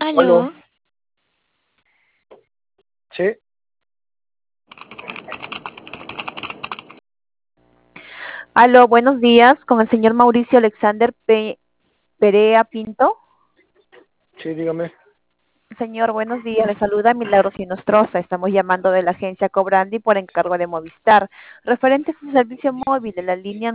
Aló, Aló, sí, Aló, buenos días, con el señor Mauricio Alexander Perea Pinto. sí, dígame. Señor, buenos días, le saluda Milagros Nostroza. Estamos llamando de la agencia Cobrandi por encargo de Movistar, referente a su servicio móvil de la línea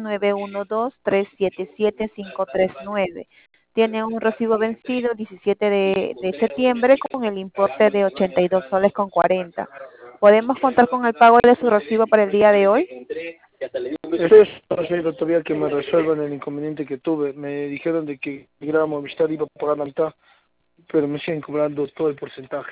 912-377-539. Tiene un recibo vencido el 17 de septiembre con el importe de 82 soles con 40. ¿Podemos contar con el pago de su recibo para el día de hoy? Estoy esperando todavía que me resuelvan el inconveniente que tuve. Me dijeron de que Grama Movistar iba a pagar la mitad, pero me siguen cobrando todo el porcentaje.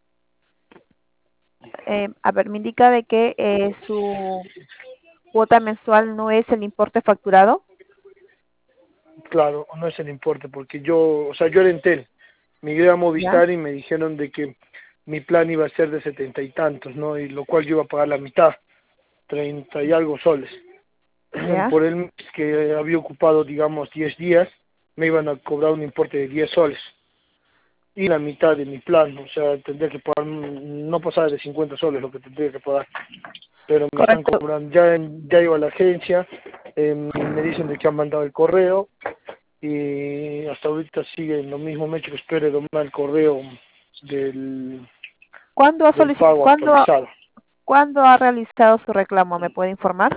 A ver, me indica de que su cuota mensual no es el importe facturado. Claro, no es el importe, porque yo era Entel. Migré a ¿Ya? Movistar y me dijeron de que mi plan iba a ser de 70 y tantos, ¿no? Y lo cual yo iba a pagar la mitad, 30 y algo soles. ¿Ya? Por el mes que había ocupado, digamos, 10 días, me iban a cobrar un importe de 10 soles. Y la mitad de mi plan, o sea, tendría que pagar, no pasar de 50 soles lo que tendría que pagar, pero me están Correcto. cobrando, ya iba a la agencia, me dicen de que han mandado el correo y hasta ahorita sigue lo mismo, me he hecho que espere domar el correo del, ¿Cuándo ha del pago actualizado. cuándo ha realizado su reclamo? ¿Me puede informar?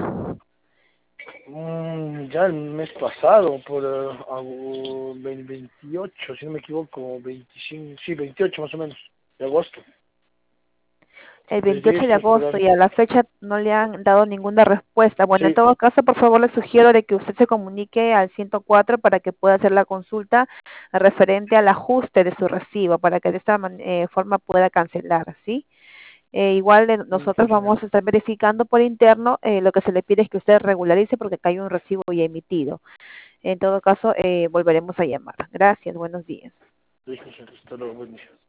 Ya el mes pasado, por 28, si no me equivoco, 25, sí, 28 más o menos, de agosto. El Desde ahí 28 de estoy agosto esperando. y a la fecha no le han dado ninguna respuesta. Bueno, en Sí, todo caso, por favor, le sugiero de que usted se comunique al 104 para que pueda hacer la consulta referente al ajuste de su recibo, para que de esta forma pueda cancelar, ¿sí? Igual nosotros ya. vamos a estar verificando por interno, lo que se le pide es que usted regularice porque acá hay un recibo ya emitido. En todo caso, volveremos a llamar. Gracias, buenos días. Listo, hasta luego, buen día.